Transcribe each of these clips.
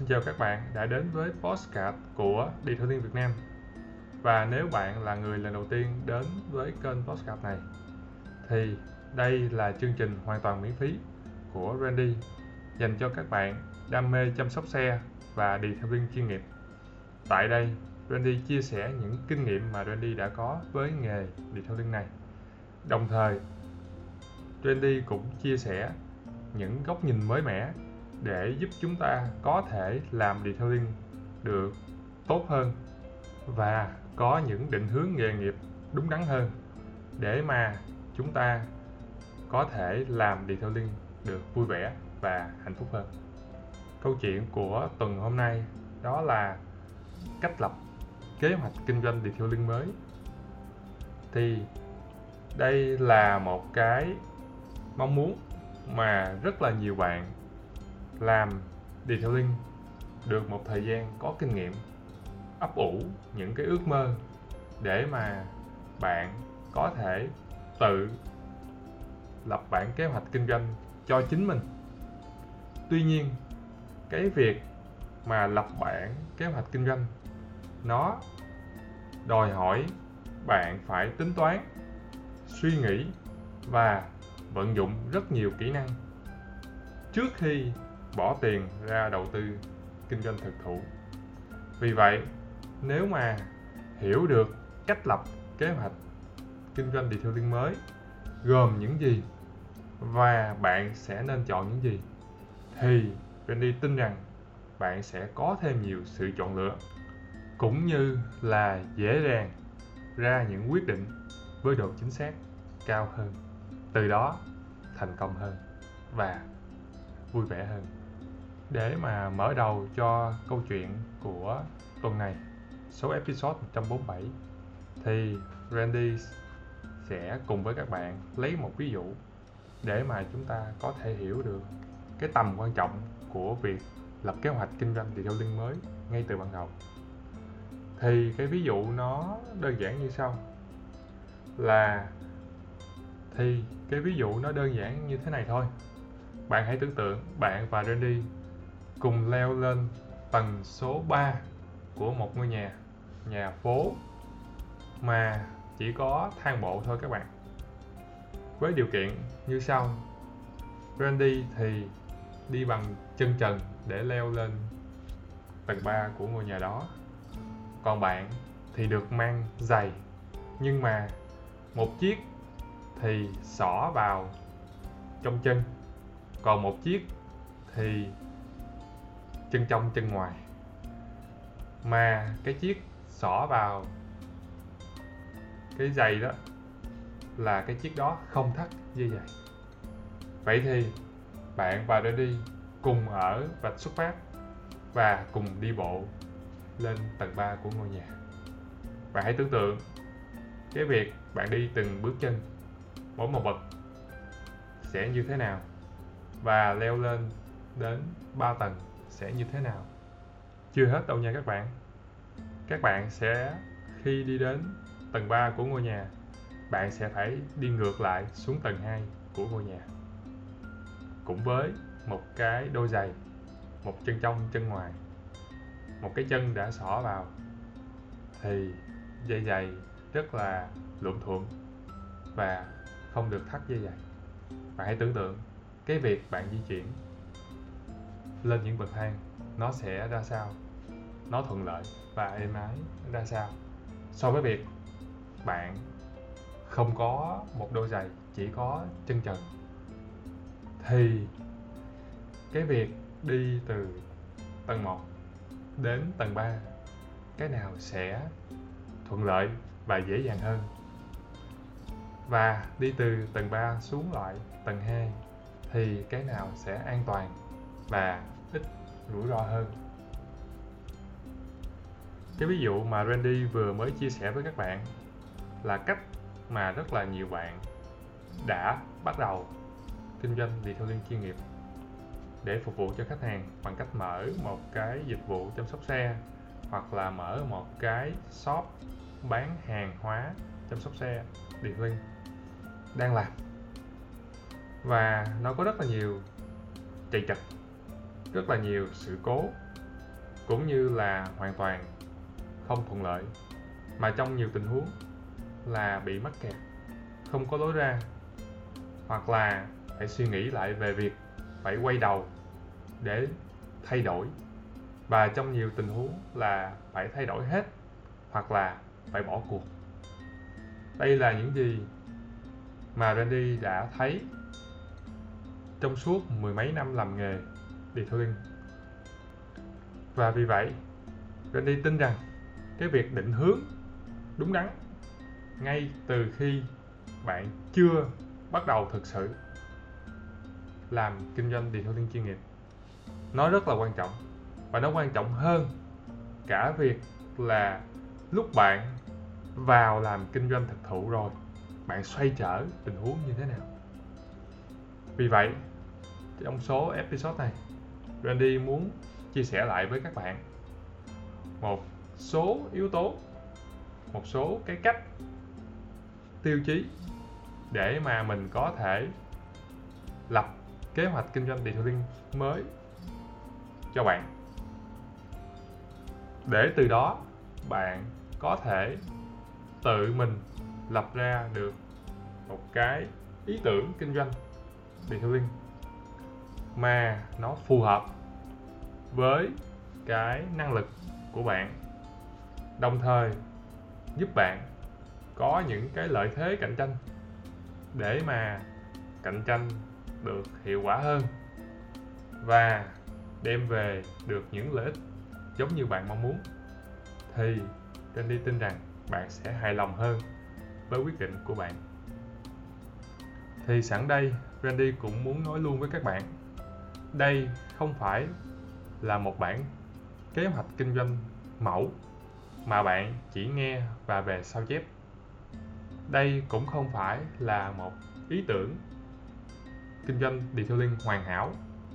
Xin chào các bạn đã đến với podcast của Detailing Việt Nam. Và nếu bạn là người lần đầu tiên đến với kênh podcast này thì đây là chương trình hoàn toàn miễn phí của Randy dành cho các bạn đam mê chăm sóc xe và detailing chuyên nghiệp. Tại đây, Randy chia sẻ những kinh nghiệm mà Randy đã có với nghề detailing này. Đồng thời, Randy cũng chia sẻ những góc nhìn mới mẻ để giúp chúng ta có thể làm detailing được tốt hơn và có những định hướng nghề nghiệp đúng đắn hơn để mà chúng ta có thể làm detailing được vui vẻ và hạnh phúc hơn. Câu chuyện của tuần hôm nay đó là cách lập kế hoạch kinh doanh detailing mới. Thì đây là một cái mong muốn mà rất là nhiều bạn làm detailing được một thời gian có kinh nghiệm, ấp ủ những cái ước mơ để mà bạn có thể tự lập bản kế hoạch kinh doanh cho chính mình. Tuy nhiên, cái việc mà lập bản kế hoạch kinh doanh nó đòi hỏi bạn phải tính toán, suy nghĩ và vận dụng rất nhiều kỹ năng trước khi bỏ tiền ra đầu tư kinh doanh thực thụ. Vì vậy, nếu mà hiểu được cách lập kế hoạch kinh doanh detailing mới gồm những gì và bạn sẽ nên chọn những gì thì Randy tin rằng bạn sẽ có thêm nhiều sự chọn lựa cũng như là dễ dàng ra những quyết định với độ chính xác cao hơn, từ đó thành công hơn và vui vẻ hơn. Để mà mở đầu cho câu chuyện của tuần này, số episode 147, thì Randy sẽ cùng với các bạn lấy một ví dụ để mà chúng ta có thể hiểu được cái tầm quan trọng của việc lập kế hoạch kinh doanh detailing mới ngay từ ban đầu. Thì cái ví dụ nó đơn giản như sau, cái ví dụ nó đơn giản như thế này thôi. Bạn hãy tưởng tượng bạn và Randy cùng leo lên tầng số 3 của một ngôi nhà phố mà chỉ có thang bộ thôi các bạn. Với điều kiện như sau: Randy thì đi bằng chân trần để leo lên tầng 3 của ngôi nhà đó, còn bạn thì được mang giày, nhưng mà một chiếc thì xỏ vào trong chân, còn một chiếc thì chân trong chân ngoài. Mà cái chiếc xỏ vào cái giày đó là cái chiếc đó không thắt dây giày. Vậy thì bạn và Randy cùng ở vạch xuất phát và cùng đi bộ lên tầng 3 của ngôi nhà. Bạn hãy tưởng tượng cái việc bạn đi từng bước chân, mỗi một bậc sẽ như thế nào, và leo lên đến 3 tầng sẽ như thế nào. Chưa hết đâu nha các bạn. Các bạn sẽ, khi đi đến tầng 3 của ngôi nhà, bạn sẽ phải đi ngược lại xuống tầng 2 của ngôi nhà, cũng với một cái đôi giày, một chân trong chân ngoài. Một cái chân đã xỏ vào thì dây giày rất là luộm thuộm và không được thắt dây giày. Bạn hãy tưởng tượng cái việc bạn di chuyển lên những bậc thang nó sẽ ra sao, nó thuận lợi và êm ái ra sao, so với việc bạn không có một đôi giày, chỉ có chân trần. Thì cái việc đi từ tầng 1 đến tầng 3, cái nào sẽ thuận lợi và dễ dàng hơn? Và đi từ tầng 3 xuống lại tầng 2 thì cái nào sẽ an toàn và ít rủi ro hơn? Cái ví dụ mà Randy vừa mới chia sẻ với các bạn là cách mà rất là nhiều bạn đã bắt đầu kinh doanh detailing chuyên nghiệp để phục vụ cho khách hàng bằng cách mở một cái dịch vụ chăm sóc xe, hoặc là mở một cái shop bán hàng hóa chăm sóc xe detailing đang làm. Và nó có rất là nhiều trầy trật, rất là nhiều sự cố cũng như là hoàn toàn không thuận lợi, mà trong nhiều tình huống là bị mắc kẹt, không có lối ra, hoặc là phải suy nghĩ lại về việc phải quay đầu để thay đổi, và trong nhiều tình huống là phải thay đổi hết hoặc là phải bỏ cuộc. Đây là những gì mà Randy đã thấy trong suốt mười mấy năm làm nghề detailing. Và vì vậy, Randy tin rằng cái việc định hướng đúng đắn ngay từ khi bạn chưa bắt đầu thực sự làm kinh doanh detailing chuyên nghiệp, nó rất là quan trọng, và nó quan trọng hơn cả việc là lúc bạn vào làm kinh doanh thực thụ rồi, bạn xoay trở tình huống như thế nào. Vì vậy, trong số episode này, Randy muốn chia sẻ lại với các bạn một số yếu tố, một số cái cách, tiêu chí để mà mình có thể lập kế hoạch kinh doanh detailing mới cho bạn, để từ đó bạn có thể tự mình lập ra được một cái ý tưởng kinh doanh detailing mà nó phù hợp với cái năng lực của bạn, đồng thời giúp bạn có những cái lợi thế cạnh tranh để mà cạnh tranh được hiệu quả hơn và đem về được những lợi ích giống như bạn mong muốn, thì Randy tin rằng bạn sẽ hài lòng hơn với quyết định của bạn. Thì sẵn đây, Randy cũng muốn nói luôn với các bạn, đây không phải là một bản kế hoạch kinh doanh mẫu mà bạn chỉ nghe và về sao chép. Đây cũng không phải là một ý tưởng kinh doanh detailing hoàn hảo,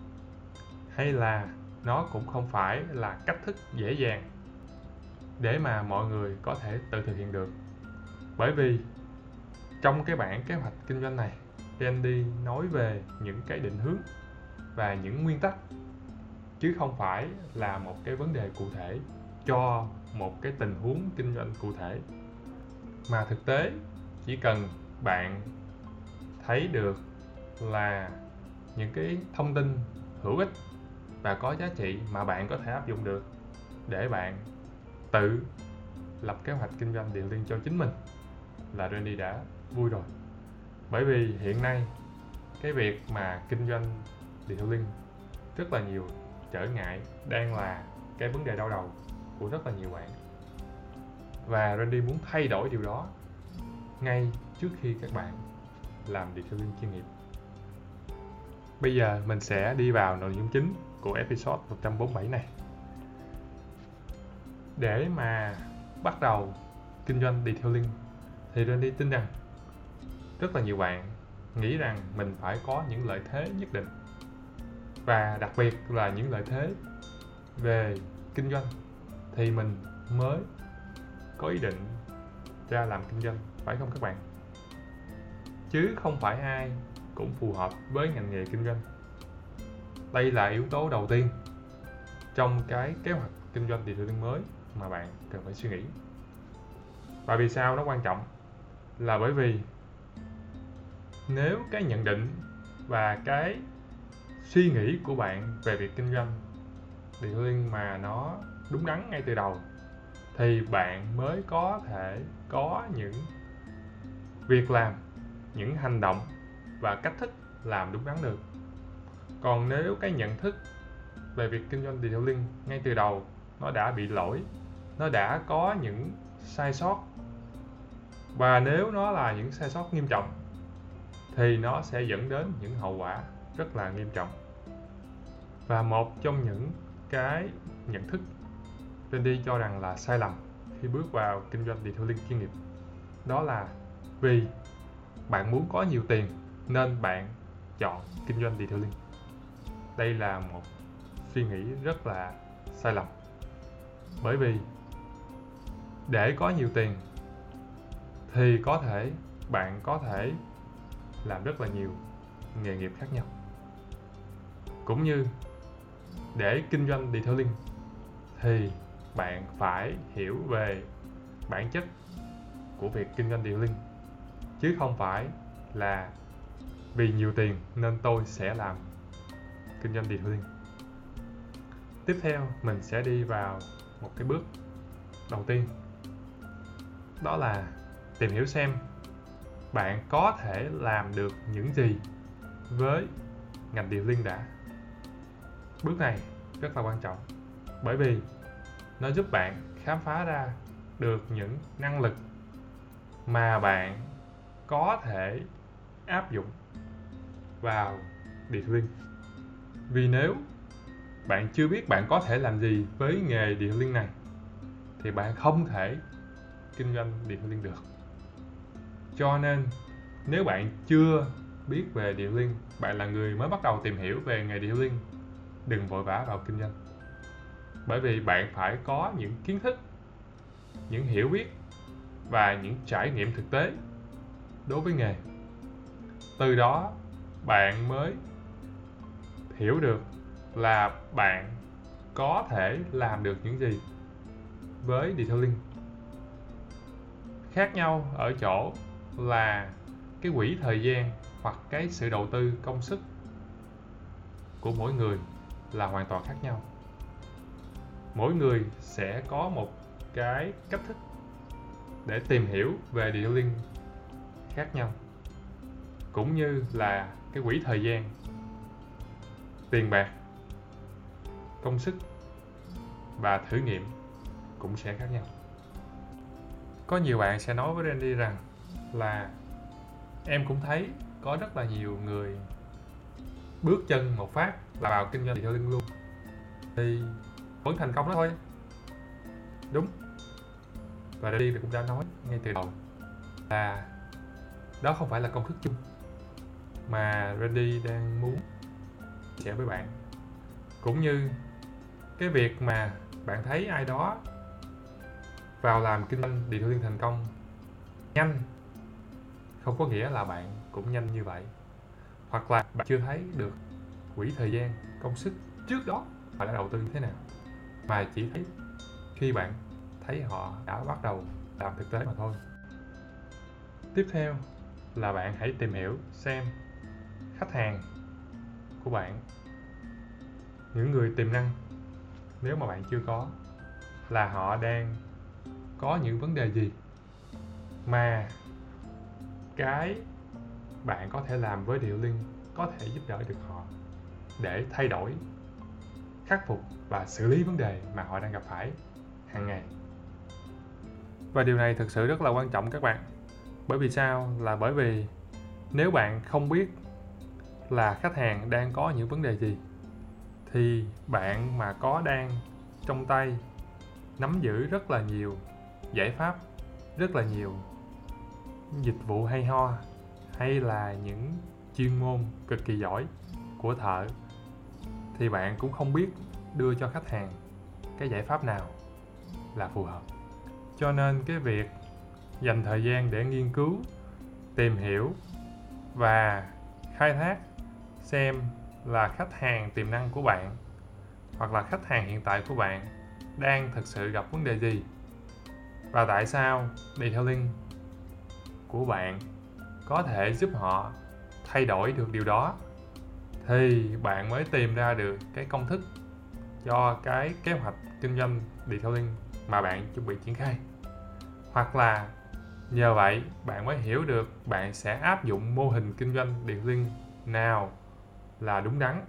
hay là nó cũng không phải là cách thức dễ dàng để mà mọi người có thể tự thực hiện được. Bởi vì trong cái bản kế hoạch kinh doanh này, Randy nói về những cái định hướng và những nguyên tắc, chứ không phải là một cái vấn đề cụ thể cho một cái tình huống kinh doanh cụ thể. Mà thực tế, chỉ cần bạn thấy được là những cái thông tin hữu ích và có giá trị mà bạn có thể áp dụng được để bạn tự lập kế hoạch kinh doanh detailing cho chính mình, là Randy đã vui rồi. Bởi vì hiện nay cái việc mà kinh doanh detailing rất là nhiều trở ngại, đang là cái vấn đề đau đầu của rất là nhiều bạn, và Randy muốn thay đổi điều đó ngay trước khi các bạn làm detailing chuyên nghiệp. Bây giờ mình sẽ đi vào nội dung chính của episode 147 này. Để mà bắt đầu kinh doanh detailing thì Randy tin rằng rất là nhiều bạn nghĩ rằng mình phải có những lợi thế nhất định, và đặc biệt là những lợi thế về kinh doanh thì mình mới có ý định ra làm kinh doanh, phải không các bạn? Chứ không phải ai cũng phù hợp với ngành nghề kinh doanh. Đây là yếu tố đầu tiên trong cái kế hoạch kinh doanh detailing mới mà bạn cần phải suy nghĩ. Và vì sao nó quan trọng? Là bởi vì nếu cái nhận định và cái suy nghĩ của bạn về việc kinh doanh detailing mà nó đúng đắn ngay từ đầu, thì bạn mới có thể có những việc làm, những hành động và cách thức làm đúng đắn được. Còn nếu cái nhận thức về việc kinh doanh detailing ngay từ đầu nó đã bị lỗi, nó đã có những sai sót, và nếu nó là những sai sót nghiêm trọng thì nó sẽ dẫn đến những hậu quả rất là nghiêm trọng. Và một trong những cái nhận thức Randy cho rằng là sai lầm khi bước vào kinh doanh detailing chuyên nghiệp, đó là vì bạn muốn có nhiều tiền nên bạn chọn kinh doanh detailing. Đây là một suy nghĩ rất là sai lầm. Bởi vì để có nhiều tiền thì có thể bạn có thể làm rất là nhiều nghề nghiệp khác nhau. Cũng như để kinh doanh detailing thì bạn phải hiểu về bản chất của việc kinh doanh detailing, chứ không phải là vì nhiều tiền nên tôi sẽ làm kinh doanh detailing. Tiếp theo mình sẽ đi vào một cái bước đầu tiên, đó là tìm hiểu xem bạn có thể làm được những gì với ngành detailing đã. Bước này rất là quan trọng, bởi vì nó giúp bạn khám phá ra được những năng lực mà bạn có thể áp dụng vào detailing. Vì nếu bạn chưa biết bạn có thể làm gì với nghề detailing này thì bạn không thể kinh doanh detailing được. Cho nên nếu bạn chưa biết về detailing, bạn là người mới bắt đầu tìm hiểu về nghề detailing, đừng vội vã vào kinh doanh. Bởi vì bạn phải có những kiến thức, những hiểu biết và những trải nghiệm thực tế đối với nghề. Từ đó bạn mới hiểu được là bạn có thể làm được những gì với detailing. Khác nhau ở chỗ là cái quỹ thời gian hoặc cái sự đầu tư công sức của mỗi người là hoàn toàn khác nhau. Mỗi người sẽ có một cái cách thức để tìm hiểu về detailing khác nhau, cũng như là cái quỹ thời gian, tiền bạc, công sức và thử nghiệm cũng sẽ khác nhau. Có nhiều bạn sẽ nói với Randy rằng là em cũng thấy có rất là nhiều người bước chân một phát là vào kinh doanh detailing luôn, thì vẫn thành công đó thôi. Đúng. Và Randy cũng đã nói ngay từ đầu là đó không phải là công thức chung mà Randy đang muốn chia sẻ với bạn. Cũng như cái việc mà bạn thấy ai đó vào làm kinh doanh detailing thành công nhanh, không có nghĩa là bạn cũng nhanh như vậy. Hoặc là bạn chưa thấy được quỹ thời gian, công sức trước đó họ đã đầu tư như thế nào, mà chỉ thấy khi bạn thấy họ đã bắt đầu làm thực tế mà thôi. Tiếp theo là bạn hãy tìm hiểu xem khách hàng của bạn, những người tiềm năng, nếu mà bạn chưa có, là họ đang có những vấn đề gì mà cái bạn có thể làm với detailing có thể giúp đỡ được họ để thay đổi, khắc phục và xử lý vấn đề mà họ đang gặp phải hàng ngày. Và điều này thực sự rất là quan trọng các bạn. Bởi vì sao? Là bởi vì nếu bạn không biết là khách hàng đang có những vấn đề gì, thì bạn mà có đang trong tay nắm giữ rất là nhiều giải pháp, rất là nhiều dịch vụ hay ho, hay là những chuyên môn cực kỳ giỏi của thợ, thì bạn cũng không biết đưa cho khách hàng cái giải pháp nào là phù hợp. Cho nên cái việc dành thời gian để nghiên cứu, tìm hiểu và khai thác xem là khách hàng tiềm năng của bạn hoặc là khách hàng hiện tại của bạn đang thực sự gặp vấn đề gì, và tại sao detailing của bạn có thể giúp họ thay đổi được điều đó, thì bạn mới tìm ra được cái công thức cho cái kế hoạch kinh doanh detailing mà bạn chuẩn bị triển khai. Hoặc là nhờ vậy bạn mới hiểu được bạn sẽ áp dụng mô hình kinh doanh detailing nào là đúng đắn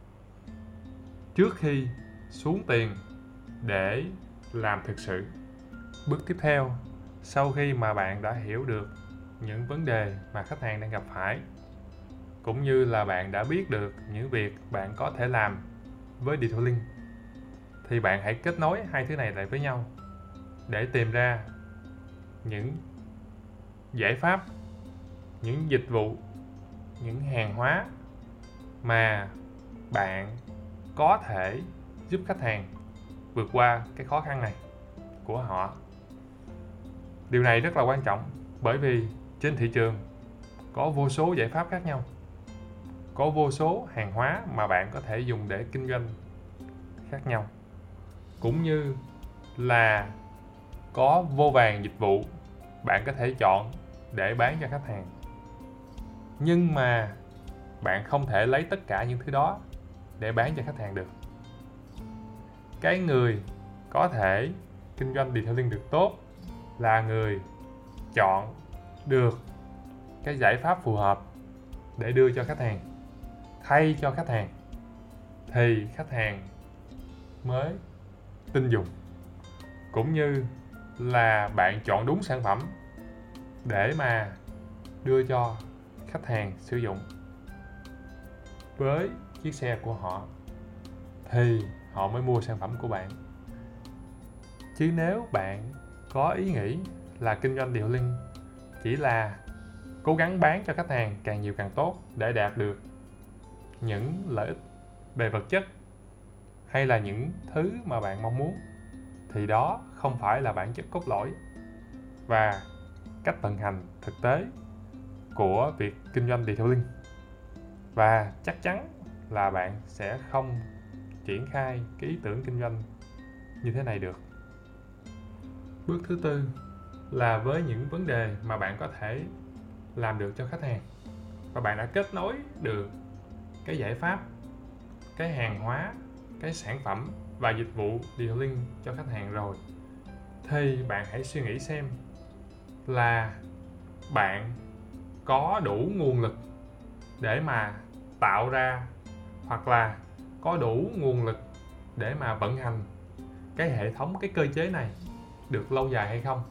trước khi xuống tiền để làm thực sự. Bước tiếp theo, sau khi mà bạn đã hiểu được những vấn đề mà khách hàng đang gặp phải, cũng như là bạn đã biết được những việc bạn có thể làm với detailing, thì bạn hãy kết nối hai thứ này lại với nhau để tìm ra những giải pháp, những dịch vụ, những hàng hóa mà bạn có thể giúp khách hàng vượt qua cái khó khăn này của họ. Điều này rất là quan trọng, bởi vì trên thị trường có vô số giải pháp khác nhau, có vô số hàng hóa mà bạn có thể dùng để kinh doanh khác nhau. cũng như là có vô vàn dịch vụ bạn có thể chọn để bán cho khách hàng. Nhưng mà bạn không thể lấy tất cả những thứ đó để bán cho khách hàng được. Cái người có thể kinh doanh detailing được tốt là người chọn được cái giải pháp phù hợp để đưa cho khách hàng, thay cho khách hàng, thì khách hàng mới tin dùng. Cũng như là bạn chọn đúng sản phẩm để mà đưa cho khách hàng sử dụng với chiếc xe của họ, thì họ mới mua sản phẩm của bạn. Chứ nếu bạn có ý nghĩ là kinh doanh detailing chỉ là cố gắng bán cho khách hàng càng nhiều càng tốt để đạt được những lợi ích về vật chất hay là những thứ mà bạn mong muốn, thì đó không phải là bản chất cốt lõi và cách vận hành thực tế của việc kinh doanh detailing. Và chắc chắn là bạn sẽ không triển khai cái ý tưởng kinh doanh như thế này được. Bước thứ tư là với những vấn đề mà bạn có thể làm được cho khách hàng và bạn đã kết nối được cái giải pháp, cái hàng hóa, cái sản phẩm và dịch vụ detailing cho khách hàng rồi, thì bạn hãy suy nghĩ xem là bạn có đủ nguồn lực để mà tạo ra, hoặc là có đủ nguồn lực để mà vận hành cái hệ thống, cái cơ chế này được lâu dài hay không.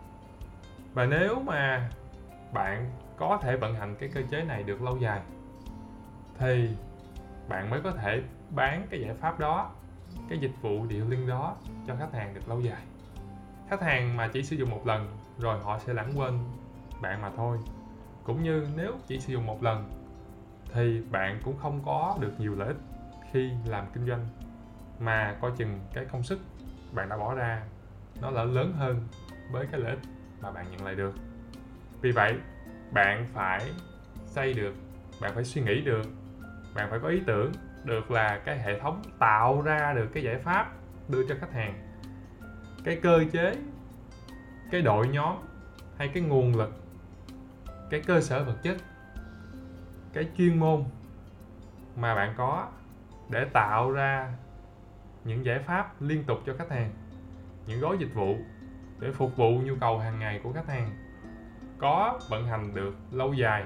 Và nếu mà bạn có thể vận hành cái cơ chế này được lâu dài thì bạn mới có thể bán cái giải pháp đó, cái dịch vụ detailing đó cho khách hàng được lâu dài. Khách hàng mà chỉ sử dụng một lần rồi họ sẽ lãng quên bạn mà thôi. Cũng như nếu chỉ sử dụng một lần thì bạn cũng không có được nhiều lợi ích khi làm kinh doanh, mà coi chừng cái công sức bạn đã bỏ ra nó là lớn hơn với cái lợi ích mà bạn nhận lại được. Vì vậy bạn phải xây được, bạn phải suy nghĩ được, bạn phải có ý tưởng được là cái hệ thống tạo ra được cái giải pháp đưa cho khách hàng, cái cơ chế, cái đội nhóm hay cái nguồn lực, cái cơ sở vật chất, cái chuyên môn mà bạn có để tạo ra những giải pháp liên tục cho khách hàng, những gói dịch vụ để phục vụ nhu cầu hàng ngày của khách hàng có vận hành được lâu dài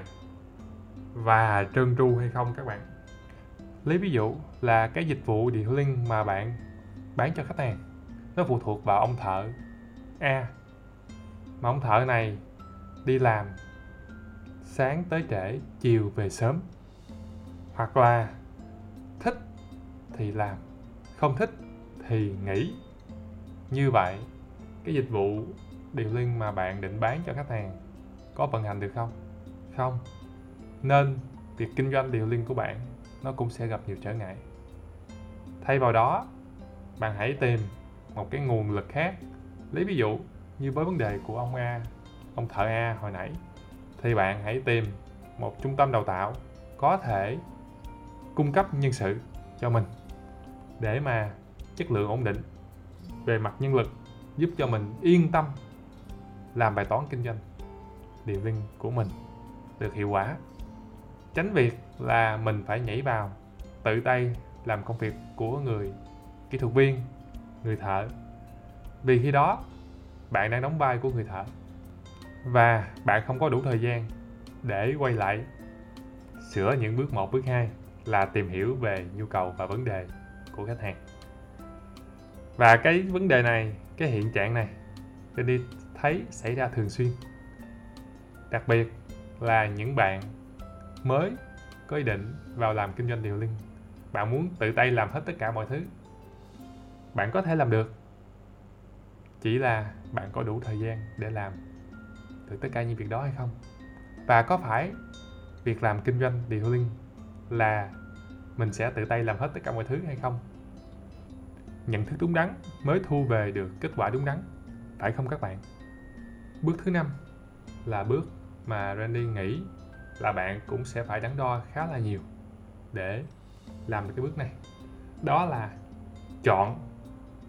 và trơn tru hay không các bạn. Lấy ví dụ là cái dịch vụ detailing mà bạn bán cho khách hàng, nó phụ thuộc vào ông thợ A, mà ông thợ này đi làm sáng tới trễ, chiều về sớm, hoặc là thích thì làm, không thích thì nghỉ. Như vậy cái dịch vụ detailing mà bạn định bán cho khách hàng có vận hành được không? Không. Nên việc kinh doanh detailing của bạn nó cũng sẽ gặp nhiều trở ngại. Thay vào đó, bạn hãy tìm một cái nguồn lực khác. Lấy ví dụ như với vấn đề của ông A, ông thợ A hồi nãy, thì bạn hãy tìm một trung tâm đào tạo có thể cung cấp nhân sự cho mình để mà chất lượng ổn định về mặt nhân lực, giúp cho mình yên tâm làm bài toán kinh doanh detailing của mình được hiệu quả. Tránh việc là mình phải nhảy vào tự tay làm công việc của người kỹ thuật viên, người thợ. Vì khi đó bạn đang đóng vai của người thợ và bạn không có đủ thời gian để quay lại sửa những bước 1, bước 2 là tìm hiểu về nhu cầu và vấn đề của khách hàng. Và cái vấn đề này, cái hiện trạng này tôi đi thấy xảy ra thường xuyên. Đặc biệt là những bạn mới có ý định vào làm kinh doanh detailing. Bạn muốn tự tay làm hết tất cả mọi thứ. Bạn có thể làm được, chỉ là bạn có đủ thời gian để làm được tất cả những việc đó hay không. Và có phải việc làm kinh doanh detailing là mình sẽ tự tay làm hết tất cả mọi thứ hay không? Nhận thức đúng đắn mới thu về được kết quả đúng đắn, phải không các bạn? Bước thứ 5 là bước mà Randy nghĩ là bạn cũng sẽ phải đắn đo khá là nhiều để làm được cái bước này. Đó là chọn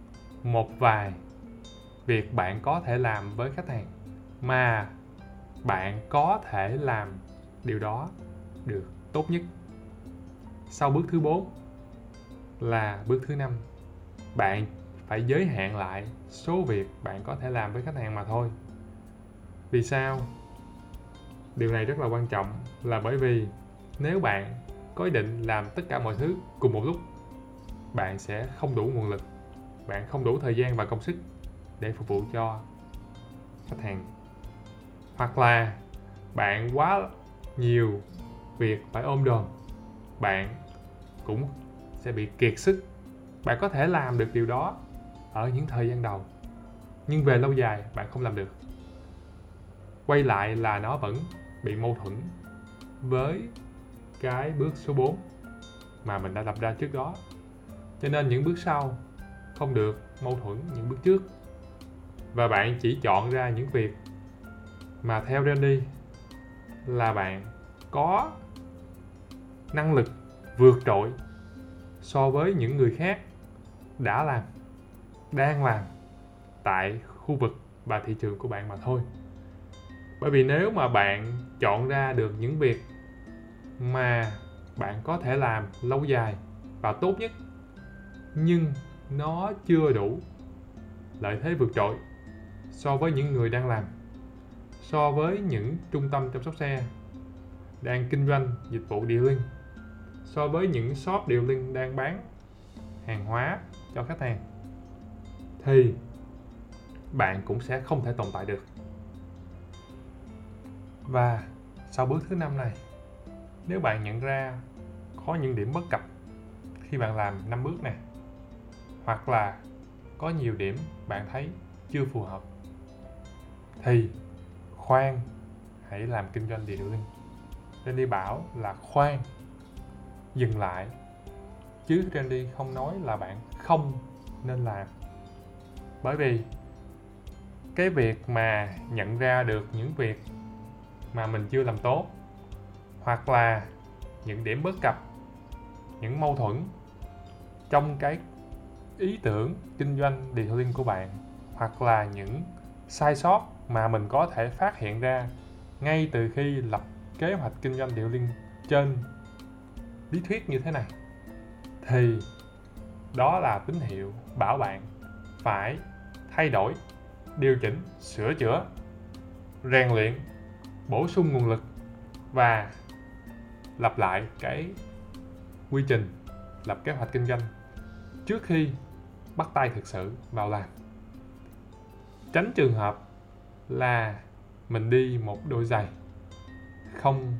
một vài việc bạn có thể làm với khách hàng mà bạn có thể làm điều đó được tốt nhất. Sau bước thứ 4 là bước thứ 5. Bạn phải giới hạn lại số việc bạn có thể làm với khách hàng mà thôi. Vì sao? Điều này rất là quan trọng là bởi vì nếu bạn có ý định làm tất cả mọi thứ cùng một lúc, bạn sẽ không đủ nguồn lực, bạn không đủ thời gian và công sức để phục vụ cho khách hàng. Hoặc là bạn quá nhiều việc phải ôm đồm, bạn cũng sẽ bị kiệt sức. Bạn có thể làm được điều đó ở những thời gian đầu, nhưng về lâu dài bạn không làm được. Quay lại là nó vẫn bị mâu thuẫn với cái bước số 4 mà mình đã lập ra trước đó. Cho nên những bước sau không được mâu thuẫn những bước trước. Và bạn chỉ chọn ra những việc mà theo Randy là bạn có năng lực vượt trội so với những người khác đã làm, đang làm tại khu vực và thị trường của bạn mà thôi. Bởi vì nếu mà bạn chọn ra được những việc mà bạn có thể làm lâu dài và tốt nhất, nhưng nó chưa đủ lợi thế vượt trội so với những người đang làm, so với những trung tâm chăm sóc xe đang kinh doanh dịch vụ detailing, so với những shop detailing đang bán hàng hóa cho khách hàng, thì bạn cũng sẽ không thể tồn tại được. Và sau bước thứ 5 này, nếu bạn nhận ra có những điểm bất cập khi bạn làm 5 bước này, hoặc là có nhiều điểm bạn thấy chưa phù hợp, thì khoan hãy làm kinh doanh detailing. Randy bảo là khoan, dừng lại, chứ Randy không nói là bạn không nên làm. Bởi vì cái việc mà nhận ra được những việc mà mình chưa làm tốt, hoặc là những điểm bất cập, những mâu thuẫn trong cái ý tưởng kinh doanh detailing của bạn, hoặc là những sai sót mà mình có thể phát hiện ra ngay từ khi lập kế hoạch kinh doanh detailing trên lý thuyết như thế này, thì đó là tín hiệu bảo bạn phải thay đổi, điều chỉnh, sửa chữa, rèn luyện, bổ sung nguồn lực và lặp lại cái quy trình lập kế hoạch kinh doanh trước khi bắt tay thực sự vào làm. Tránh trường hợp là mình đi một đôi giày không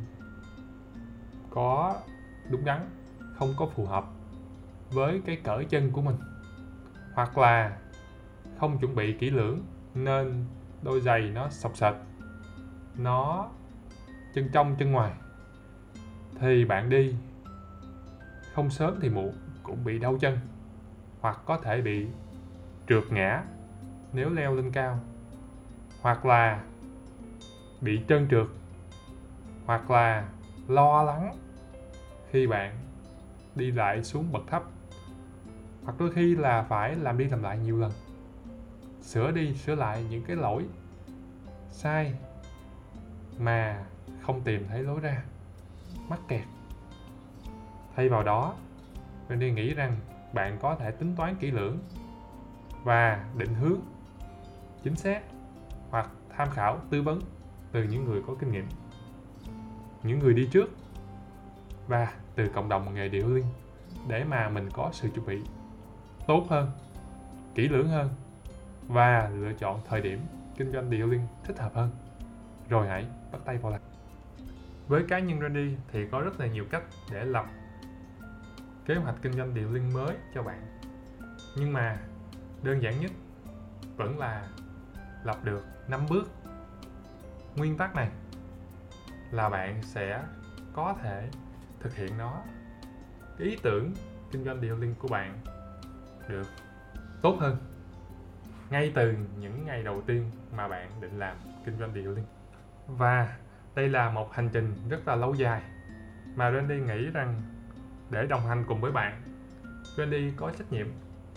có đúng đắn, không có phù hợp với cái cỡ chân của mình, hoặc là không chuẩn bị kỹ lưỡng nên đôi giày nó xộc xệch, nó chân trong chân ngoài, thì bạn đi không sớm thì muộn cũng bị đau chân, hoặc có thể bị trượt ngã nếu leo lên cao, hoặc là bị trơn trượt, hoặc là lo lắng khi bạn đi lại xuống bậc thấp, hoặc đôi khi là phải làm đi làm lại nhiều lần, sửa đi sửa lại những cái lỗi sai mà không tìm thấy lối ra, mắc kẹt. Thay vào đó, Randy nghĩ rằng bạn có thể tính toán kỹ lưỡng và định hướng chính xác, hoặc tham khảo tư vấn từ những người có kinh nghiệm, những người đi trước, và từ cộng đồng nghề detailing, để mà mình có sự chuẩn bị tốt hơn, kỹ lưỡng hơn và lựa chọn thời điểm kinh doanh detailing thích hợp hơn, rồi hãy bắt tay vào làm. Với cá nhân Randy thì có rất là nhiều cách để lập kế hoạch kinh doanh detailing mới cho bạn, nhưng mà đơn giản nhất vẫn là lập được 5 bước. Nguyên tắc này là bạn sẽ có thể thực hiện nó, cái ý tưởng kinh doanh detailing của bạn được tốt hơn ngay từ những ngày đầu tiên mà bạn định làm kinh doanh detailing. Và đây là một hành trình rất là lâu dài mà Randy nghĩ rằng để đồng hành cùng với bạn, Randy có trách nhiệm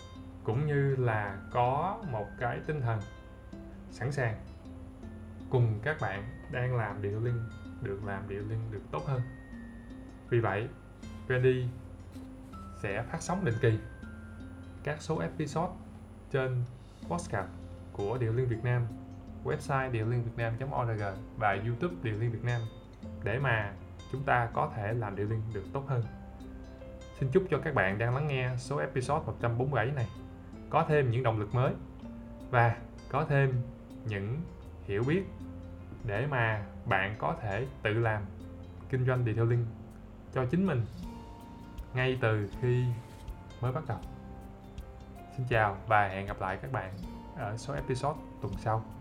cũng như là có một cái tinh thần sẵn sàng cùng các bạn đang làm detailing được tốt hơn. Vì vậy, Ready sẽ phát sóng định kỳ các số episode trên podcast của Detailing Việt Nam, website detailingvietnam.org và YouTube Detailing Việt Nam để mà chúng ta có thể làm detailing được tốt hơn. Xin chúc cho các bạn đang lắng nghe số episode 147 này có thêm những động lực mới và có thêm những hiểu biết để mà bạn có thể tự làm kinh doanh detailing cho chính mình ngay từ khi mới bắt đầu. Xin chào và hẹn gặp lại các bạn ở số episode tuần sau.